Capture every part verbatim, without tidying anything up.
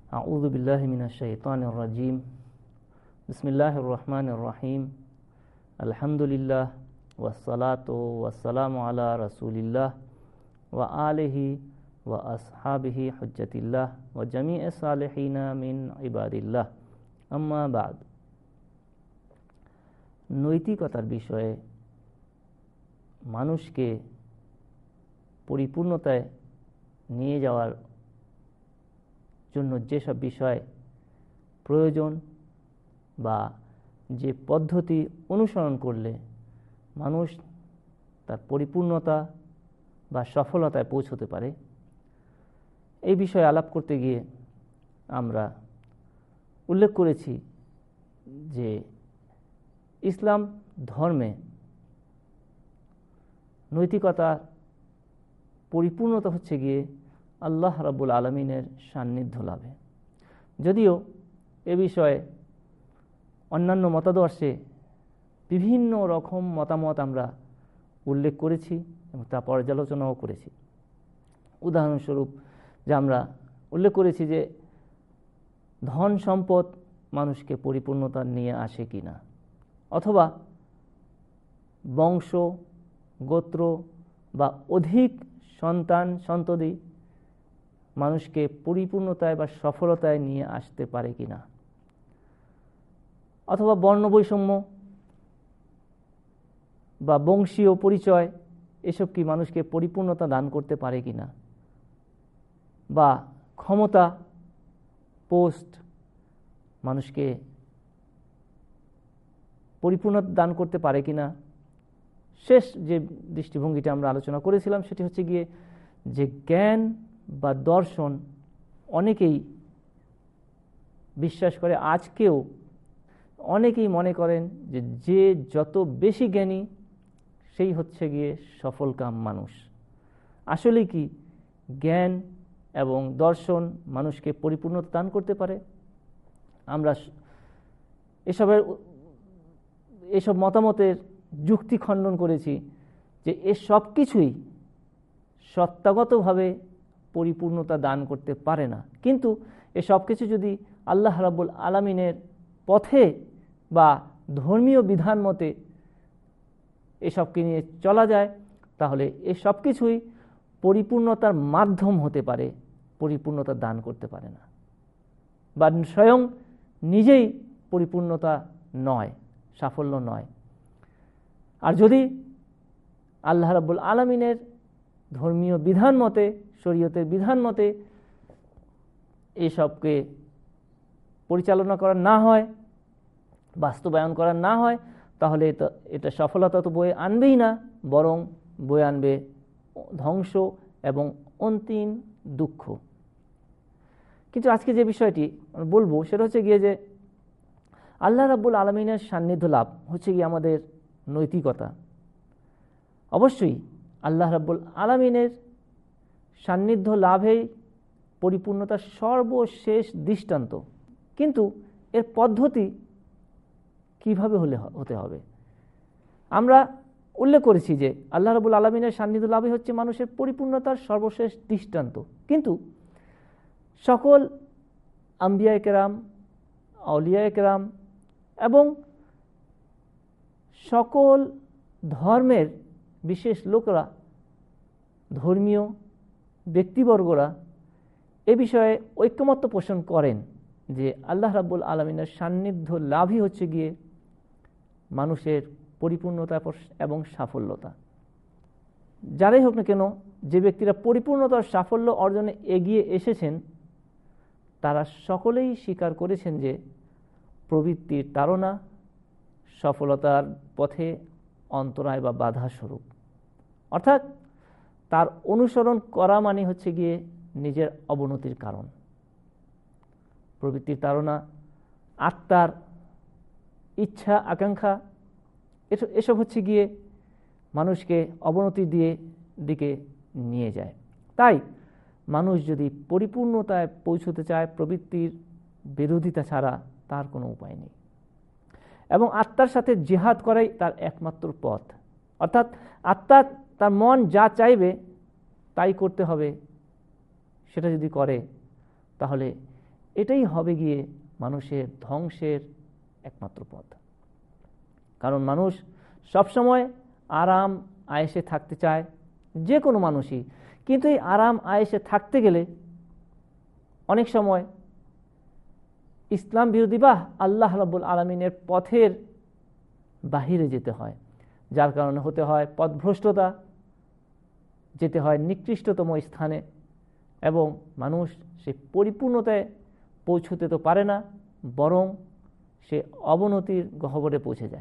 আউযু বিল্লাহি মিনাশ শাইতানির রাজিম। বিসমিল্লাহির রহমানির রহিম। আলহামদুলিল্লাহ ওয়াসসালাতু ওয়াসসালামু আলা রাসূলিল্লাহ ওয়া আলিহি ওয়া আসহাবিহি হুজ্জাতিল্লাহ ওয়া জামি'i সালিহিনা মিন ইবাদিল্লাহ, আম্মা বা'দ। নৈতিকতার বিষয়ে মানুষকে পরিপূর্ণতায় নিয়ে যাওয়ার জন্য যেসব বিষয় প্রয়োজন বা যে পদ্ধতি অনুসরণ করলে মানুষ তার পরিপূর্ণতা বা সফলতায় পৌঁছতে পারে, এই বিষয়ে আলাপ করতে গিয়ে আমরা উল্লেখ করেছি যে ইসলাম ধর্মে নৈতিকতার পরিপূর্ণতা হচ্ছে গিয়ে আল্লাহ রাব্বুল আলামিনের সান্নিধ্য লাভে। যদিও এ বিষয়ে অন্যান্য মতাদর্শে বিভিন্ন রকম মতামত আমরা উল্লেখ করেছি এবং তা পর্যালোচনাও করেছি। উদাহরণস্বরূপ যে আমরা উল্লেখ করেছি যে ধন সম্পদ মানুষকে পরিপূর্ণতা নিয়ে আসে কি না, অথবা বংশ গোত্র বা অধিক সন্তান সন্ততি মানুষকে পরিপূর্ণতায় বা সফলতায় নিয়ে আসতে পারে কিনা, অথবা বর্ণ বৈষম্য বা বংশীয় পরিচয় এসব কি মানুষকে পরিপূর্ণতা দান করতে পারে কিনা, বা ক্ষমতা পোস্ট মানুষকে পরিপূর্ণতা দান করতে পারে কিনা। শেষ যে দৃষ্টিভঙ্গিটা আমরা আলোচনা করেছিলাম সেটি হচ্ছে গিয়ে যে জ্ঞান বা দর্শন অনেকেই বিশ্বাস করে, আজকেও অনেকেই মনে করেন যে যে যত বেশি জ্ঞানী সেই হচ্ছে গিয়ে সফলকাম মানুষ। আসলে কি জ্ঞান এবং দর্শন মানুষকে পরিপূর্ণতা দান করতে পারে? আমরা এসবের এসব মতামতের যুক্তি খণ্ডন করেছি যে এ সব কিছুই সত্তাগতভাবে পরিপূর্ণতা দান করতে পারে না, কিন্তু এ সব কিছু যদি আল্লাহ রাব্বুল আলামিনের পথে বা ধর্মীয় বিধান মতে এসবকে নিয়ে চলা যায়, তাহলে এ সব কিছুই পরিপূর্ণতার মাধ্যম হতে পারে, পরিপূর্ণতা দান করতে পারে না, বা স্বয়ং নিজেই পরিপূর্ণতা নয়, সাফল্য নয়। আর যদি আল্লাহ রাব্বুল আলামিনের ধর্মীয় বিধান মতে, শরীয়তের বিধান মতে এসবকে পরিচালনা করা না হয়, বাস্তবায়ন করা না হয়, তাহলে এটা এটা সফলতা তো বয়ে আনবেই না, বরং বয়ে আনবে ধ্বংস এবং অন্তিম দুঃখ। কিন্তু আজকে যে বিষয়টি বলবো সেটা হচ্ছে গিয়ে যে আল্লাহ রাব্বুল আলামিনের সান্নিধ্য লাভ হচ্ছে গিয়ে আমাদের নৈতিকতা। অবশ্যই আল্লাহ রাব্বুল আলামিনের সান্নিধ্য লাভেই পরিপূর্ণতার সর্বশেষ দৃষ্টান্ত, কিন্তু এর পদ্ধতি কিভাবে হলে হতে হবে আমরা উল্লেখ করেছি যে আল্লাহ রাব্বুল আলামিনের সান্নিধ্য লাভই হচ্ছে মানুষের পরিপূর্ণতার সর্বশেষ দৃষ্টান্ত। কিন্তু সকল আম্বিয়ায়ে কেরাম, আউলিয়ায়ে কেরাম এবং সকল ধর্মের বিশেষ লোকরা, ধর্মীয় ব্যক্তিবর্গরা এ বিষয়ে ঐকমত্য পোষণ করেন যে আল্লাহ রাব্বুল আলামিনের সান্নিধ্য লাভই হচ্ছে গিয়ে মানুষের পরিপূর্ণতা এবং সাফল্যতা। যারাই হোক না কেন, যে ব্যক্তিরা পরিপূর্ণতার সাফল্য অর্জনে এগিয়ে এসেছেন তারা সকলেই স্বীকার করেছেন যে প্রবৃত্তির তাড়না সফলতার পথে অন্তরায় বা বাধা স্বরূপ। অর্থাৎ তার অনুসরণ করা মানে হচ্ছে গিয়ে নিজের অবনতির কারণ। প্রবৃত্তির তাড়না, আত্মার ইচ্ছা আকাঙ্ক্ষা, এসব হচ্ছে গিয়ে মানুষকে অবনতির দিয়ে দিকে নিয়ে যায়। তাই মানুষ যদি পরিপূর্ণতায় পৌঁছতে চায়, প্রবৃত্তির বিরোধিতা ছাড়া তার কোনো উপায় নেই, এবং আত্মার সাথে জিহাদ করাই তার একমাত্র পথ। অর্থাৎ আত্মা তার মন যা চাইবে তাই করতে হবে, সেটা যদি করে তাহলে এটাই হবে গিয়ে মানুষের ধ্বংসের একমাত্র পথ। কারণ মানুষ সবসময় আরাম আয়েশে থাকতে চায়, যে কোনো মানুষই। কিন্তু এই আরাম আয়েশে থাকতে গেলে অনেক সময় ইসলাম বিরোধী বা আল্লাহ রাব্বুল আলামিনের পথের বাহিরে যেতে হয়, যার কারণে হতে হয় পথভ্রষ্টতা, যেতে হয় নিকৃষ্টতম স্থানে, এবং মানুষ সে পরিপূর্ণতায় পৌঁছতে তো পারে না, বরং সে অবনতির গহ্বরে পৌঁছে যায়।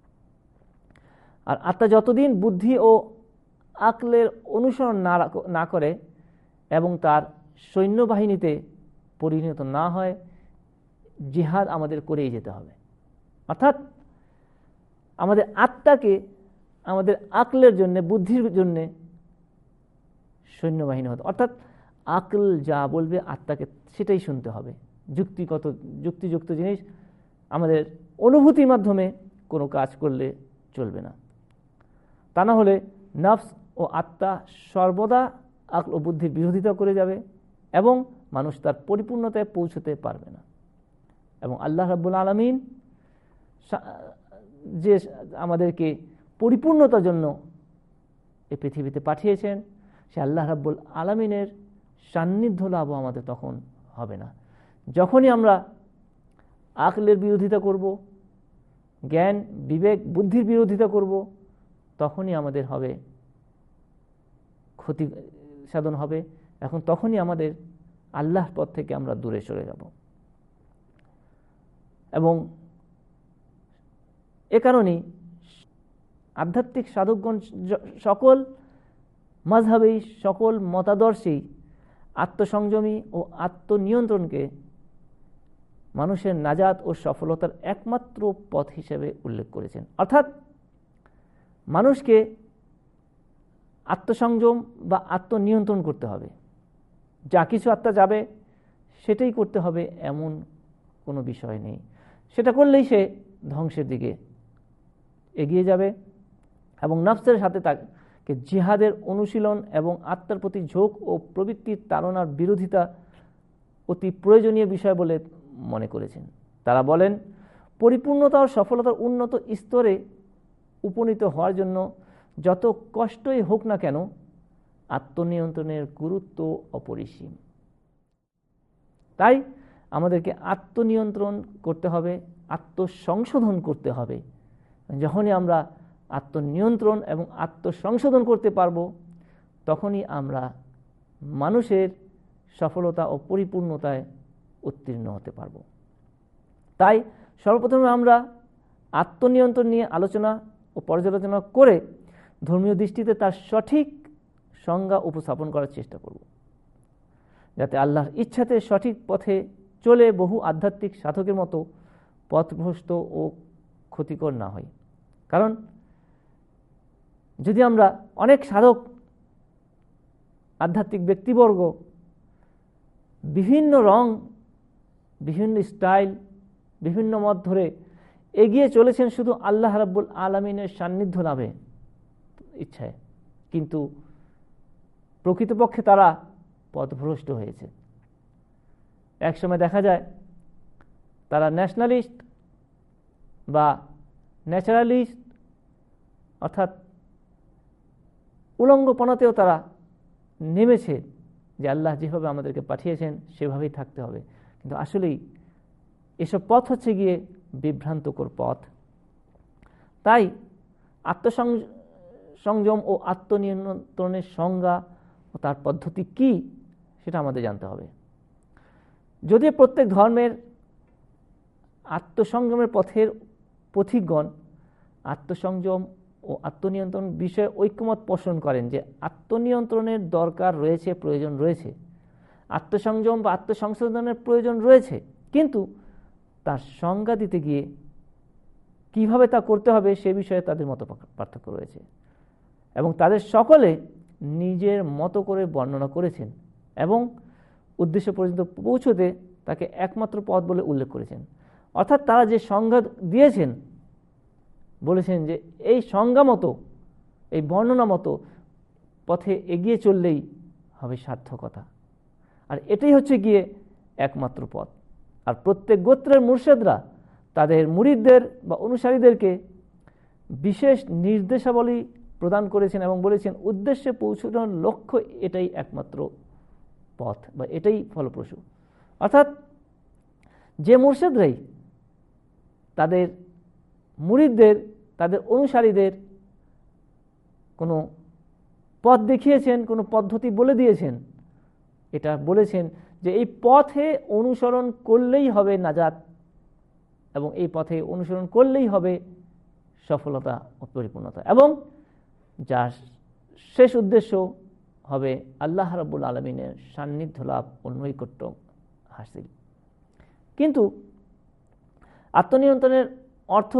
আর আত্মা যতদিন বুদ্ধি ও আকলের অনুসরণ না না করে এবং তার সৈন্যবাহিনীতে পরিণত না হয়, জিহাদ আমাদের করেই যেতে হবে। অর্থাৎ আমাদের আত্মাকে আমাদের আকলের জন্য, বুদ্ধির জন্য সৈন্যবাহিনী হতে, অর্থাৎ আকল যা বলবে আত্মাকে সেটাই শুনতে হবে। যুক্তিগত যুক্তিযুক্ত জিনিস আমাদের অনুভূতির মাধ্যমে কোনো কাজ করলে চলবে না। তা না হলে নফস ও আত্মা সর্বদা আকল ও বুদ্ধির বিরোধিতা করে যাবে এবং মানুষ তার পরিপূর্ণতায় পৌঁছতে পারবে না। এবং আল্লাহ রাব্বুল আলামিন যে আমাদেরকে পরিপূর্ণতার জন্য এই পৃথিবীতে পাঠিয়েছেন, সে আল্লাহ রাব্বুল আলামিনের সান্নিধ্য লাভ আমাদের তখন হবে না। যখনই আমরা আকলের বিরোধিতা করব, জ্ঞান বিবেক বুদ্ধির বিরোধিতা করব, তখনই আমাদের হবে ক্ষতি সাধন হবে। এখন তখনই আমাদের আল্লাহর পথ থেকে আমরা দূরে সরে যাব। এবং এ কারণেই আধ্যাত্মিক সাধকগণ সকল মাযহাবেই, সকল মতাদর্শেই আত্মসংযমী ও আত্মনিয়ন্ত্রণকে মানুষের নাজাত ও সফলতার একমাত্র পথ হিসেবে উল্লেখ করেছেন। অর্থাৎ মানুষকে আত্মসংযম বা আত্মনিয়ন্ত্রণ করতে হবে। যা কিছু আত্মা যাবে সেটাই করতে হবে এমন কোনো বিষয় নেই। সেটা করলেই সে ধ্বংসের দিকে এগিয়ে যাবে। এবং নফসের সাথে তাকে জিহাদের অনুশীলন এবং আত্মার প্রতি ঝোঁক ও প্রবৃত্তির তাড়নার বিরোধিতা অতি প্রয়োজনীয় বিষয় বলে মনে করেছেন। তারা বলেন, পরিপূর্ণতা ও সফলতার উন্নত স্তরে উপনীত হওয়ার জন্য যত কষ্টই হোক না কেন, আত্মনিয়ন্ত্রণের গুরুত্ব অপরিসীম। তাই আমাদেরকে আত্মনিয়ন্ত্রণ করতে হবে, আত্মসংশোধন করতে হবে। যখনই আমরা আত্মনিয়ন্ত্রণ এবং আত্মসংশোধন করতে পারব, তখনই আমরা মানুষের সফলতা ও পরিপূর্ণতায় উত্তীর্ণ হতে পারব। তাই সর্বপ্রথমে আমরা আত্মনিয়ন্ত্রণ নিয়ে আলোচনা ও পর্যালোচনা করে ধর্মীয় দৃষ্টিতে তার সঠিক সংজ্ঞা উপস্থাপন করার চেষ্টা করব, যাতে আল্লাহর ইচ্ছাতে সঠিক পথে চলে বহু আধ্যাত্মিক সাধকের মতো পথভ্রষ্ট ও ক্ষতিকর না হয়। কারণ যদি আমরা অনেক সাধক আধ্যাত্মিক ব্যক্তিবর্গ বিভিন্ন রং, বিভিন্ন স্টাইল, বিভিন্ন মত ধরে এগিয়ে চলেছেন শুধু আল্লাহ রাব্বুল আলামিনের সান্নিধ্য লাভে ইচ্ছায়, কিন্তু প্রকৃতপক্ষে তারা পথভ্রষ্ট হয়েছে। একসময় দেখা যায় তারা ন্যাশনালিস্ট বা ন্যাচারালিস্ট, অর্থাৎ উলঙ্গপনাতেও তারা নেমেছে যে আল্লাহ যেভাবে আমাদেরকে পাঠিয়েছেন সেভাবেই থাকতে হবে। কিন্তু আসলেই এসব পথ হচ্ছে গিয়ে বিভ্রান্তকর পথ। তাই আত্মসংযম ও আত্মনিয়ন্ত্রণের সংজ্ঞা ও তার পদ্ধতি কি সেটা আমাদের জানতে হবে। যদিও প্রত্যেক ধর্মের আত্মসংযমের পথের পথিকগণ আত্মসংযম ও আত্মনিয়ন্ত্রণ বিষয়ে ঐক্যমত পোষণ করেন যে আত্মনিয়ন্ত্রণের দরকার রয়েছে, প্রয়োজন রয়েছে, আত্মসংযম বা আত্মসংশোধনের প্রয়োজন রয়েছে, কিন্তু তার সংজ্ঞা দিতে গিয়ে কিভাবে তা করতে হবে সে বিষয়ে তাদের মত পার্থক্য রয়েছে এবং তাদের সকলে নিজের মতো করে বর্ণনা করেছেন এবং উদ্দেশ্য পর্যন্ত পৌঁছতে তাকে একমাত্র পথ বলে উল্লেখ করেছেন। অর্থাৎ তারা যে সংজ্ঞা দিয়েছেন, বলেছেন যে এই সংজ্ঞা মতো, এই বর্ণনা মতো পথে এগিয়ে চললেই হবে সার্থকতা, আর এটাই হচ্ছে গিয়ে একমাত্র পথ। আর প্রত্যেক গোত্রের মুর্শেদরা তাদের মুরিদদের বা অনুসারীদেরকে বিশেষ নির্দেশাবলী প্রদান করেছেন এবং বলেছেন উদ্দেশ্যে পৌঁছানোর লক্ষ্য এটাই একমাত্র পথ বা এটাই ফলপ্রসূ। অর্থাৎ যে মুর্শেদরাই তাদের মুরিদদের, তাদের অনুসারীদের কোনো পথ দেখিয়েছেন, কোনো পদ্ধতি বলে দিয়েছেন, এটা বলেছেন যে এই পথে অনুসরণ করলেই হবে নাজাত এবং এই পথে অনুসরণ করলেই হবে সফলতা ও পরিপূর্ণতা, এবং যার শেষ উদ্দেশ্য হবে আল্লাহ রাব্বুল আলামিনের সান্নিধ্য লাভ ও নৈকট্য হাসিল। কিন্তু আত্মনিয়ন্ত্রণের অর্থ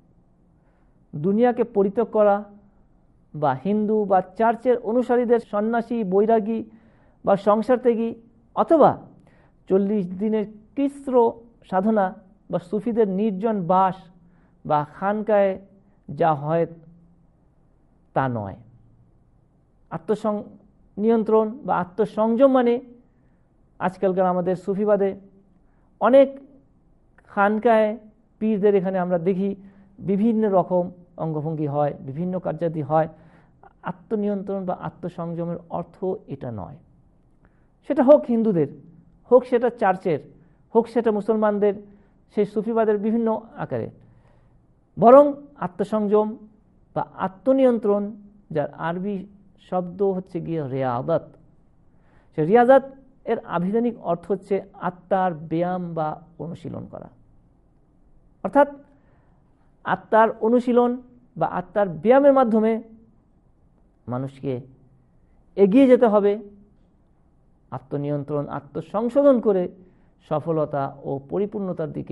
দুনিয়াকে পরিত্যাগ করা বা হিন্দু বা চার্চের অনুসারীদের সন্ন্যাসী, বৈরাগী বা সংসার ত্যাগী অথবা চল্লিশ দিনের কৃচ্র সাধনা বা সুফিদের নির্জন বাস বা খানকায় যা হয় তা নয়। আত্মসং নিয়ন্ত্রণ বা আত্মসংযম মানে আজকালকার আমাদের সুফিবাদে অনেক খানকায় পীরদের এখানে আমরা দেখি বিভিন্ন রকম অঙ্গভঙ্গি হয়, বিভিন্ন কার্যাদি হয়। আত্মনিয়ন্ত্রণ বা আত্মসংযমের অর্থ এটা নয়। সেটা হোক হিন্দুদের, হোক সেটা চার্চের, হোক সেটা মুসলমানদের, সেই সুফিবাদের বিভিন্ন আকারে, বরং আত্মসংযম বা আত্মনিয়ন্ত্রণ, যার আরবি শব্দ হচ্ছে গিয়ে রিয়াদাত। সে রিয়াদাত এর আভিধানিক অর্থ হচ্ছে আত্মার ব্যায়াম বা অনুশীলন করা। অর্থাৎ আত্মার অনুশীলন বা আত্মার ব্যায়ামের মাধ্যমে মানুষকে এগিয়ে যেতে হবে, আত্মনিয়ন্ত্রণ, আত্মসংশোধন করে সফলতা ও পরিপূর্ণতার দিকে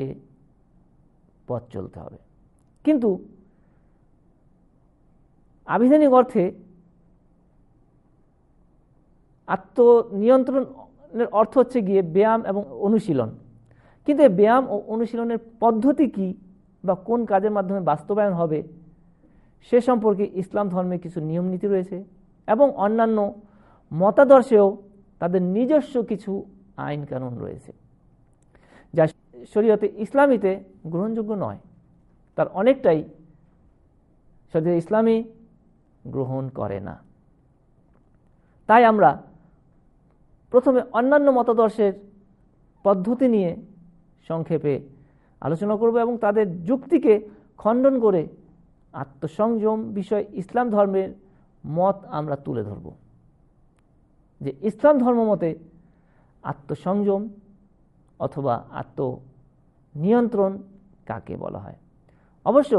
পথ চলতে হবে। কিন্তু আভিধানিক অর্থে আত্মনিয়ন্ত্রণের অর্থ হচ্ছে গিয়ে ব্যায়াম এবং অনুশীলন। কিন্তু এই ব্যায়াম ও অনুশীলনের পদ্ধতি কি বা কোন কাজের মাধ্যমে বাস্তবায়ন হবে সে সম্পর্কে ইসলাম ধর্মে কিছু নিয়ম নীতি রয়েছে এবং অন্যান্য মতাদর্শেও তাদের নিজস্ব কিছু আইন কানুন রয়েছে, যা শরীয়তে ইসলামীতে গ্রহণযোগ্য নয়। তার অনেকটাই শরীয়তে ইসলামী গ্রহণ করে না। তাই আমরা প্রথমে অন্যান্য মতাদর্শের পদ্ধতি নিয়ে সংক্ষেপে আলোচনা করব এবং তাদের যুক্তিকে খণ্ডন করে আত্মসংযম বিষয় ইসলাম ধর্মের মত আমরা তুলে ধরব, যে ইসলাম ধর্ম মতে আত্মসংযম অথবা আত্মনিয়ন্ত্রণ কাকে বলা হয়। অবশ্য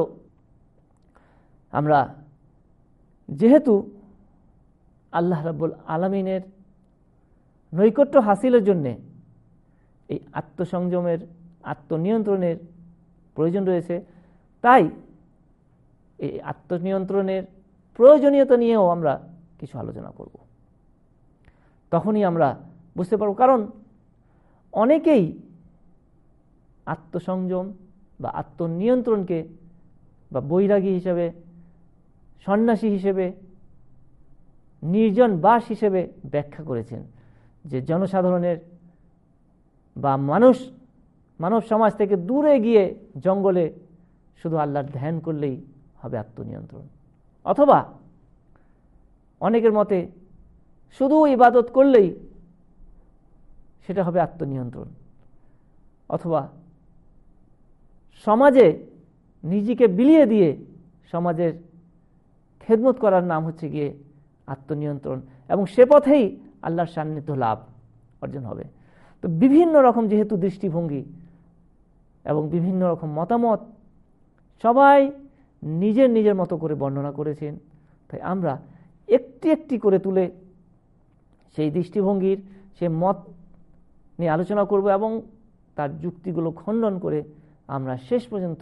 আমরা যেহেতু আল্লাহ রাব্বুল আলামিনের নৈকট্য হাসিলের জন্যে এই আত্মসংযমের, আত্মনিয়ন্ত্রণের প্রয়োজন রয়েছে, তাই এই আত্মনিয়ন্ত্রণের প্রয়োজনীয়তা নিয়েও আমরা কিছু আলোচনা করব। তখনই আমরা বুঝতে পারব, কারণ অনেকেই আত্মসংযম বা আত্মনিয়ন্ত্রণকে বা বৈরাগী হিসেবে, সন্ন্যাসী হিসেবে, নির্জন বাস হিসেবে ব্যাখ্যা করেছেন, যে জনসাধারণের বা মানুষ মানব সমাজ থেকে দূরে গিয়ে জঙ্গলে শুধু আল্লাহর ধ্যান করলেই হবে আত্মনিয়ন্ত্রণ, অথবা অনেকের মতে শুধু ইবাদত করলেই সেটা হবে আত্মনিয়ন্ত্রণ, অথবা সমাজে নিজেকে বিলিয়ে দিয়ে সমাজের খেদমত করার নাম হচ্ছে গিয়ে আত্মনিয়ন্ত্রণ, এবং সে পথেই আল্লাহর সান্নিধ্য লাভ অর্জন হবে। তো বিভিন্ন রকম যেহেতু দৃষ্টিভঙ্গি এবং বিভিন্ন রকম মতামত সবাই নিজের নিজের মতো করে বর্ণনা করেছেন, তাই আমরা একটি একটি করে তুলে সেই দৃষ্টিভঙ্গির, সে মত নিয়ে আলোচনা করব এবং তার যুক্তিগুলো খণ্ডন করে আমরা শেষ পর্যন্ত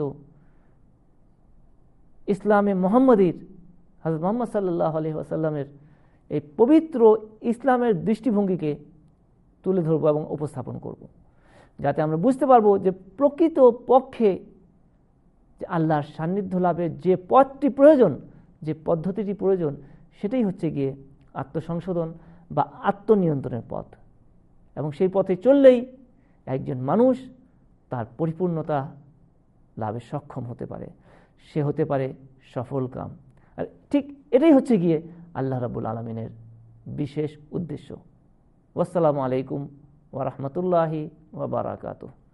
ইসলামে মুহাম্মদীর, হযরত মুহাম্মদ সাল্লাল্লাহু আলাইহি ওয়াসাল্লামের এই পবিত্র ইসলামের দৃষ্টিভঙ্গিকে তুলে ধরব এবং উপস্থাপন করব, যাতে আমরা বুঝতে পারবো যে প্রকৃত পক্ষে যে আল্লাহর সান্নিধ্য লাভের যে পথটি প্রয়োজন, যে পদ্ধতিটি প্রয়োজন, সেটাই হচ্ছে গিয়ে আত্মসংশোধন বা আত্মনিয়ন্ত্রণের পথ। এবং সেই পথে চললেই একজন মানুষ তার পরিপূর্ণতা লাভে সক্ষম হতে পারে, সে হতে পারে সফল কাম। আর ঠিক এটাই হচ্ছে গিয়ে আল্লাহ রাব্বুল আলামিনের বিশেষ উদ্দেশ্য। ওয়াসসালামু আলাইকুম ওয়া রাহমাতুল্লাহি ওয়া বারাকাতুহু।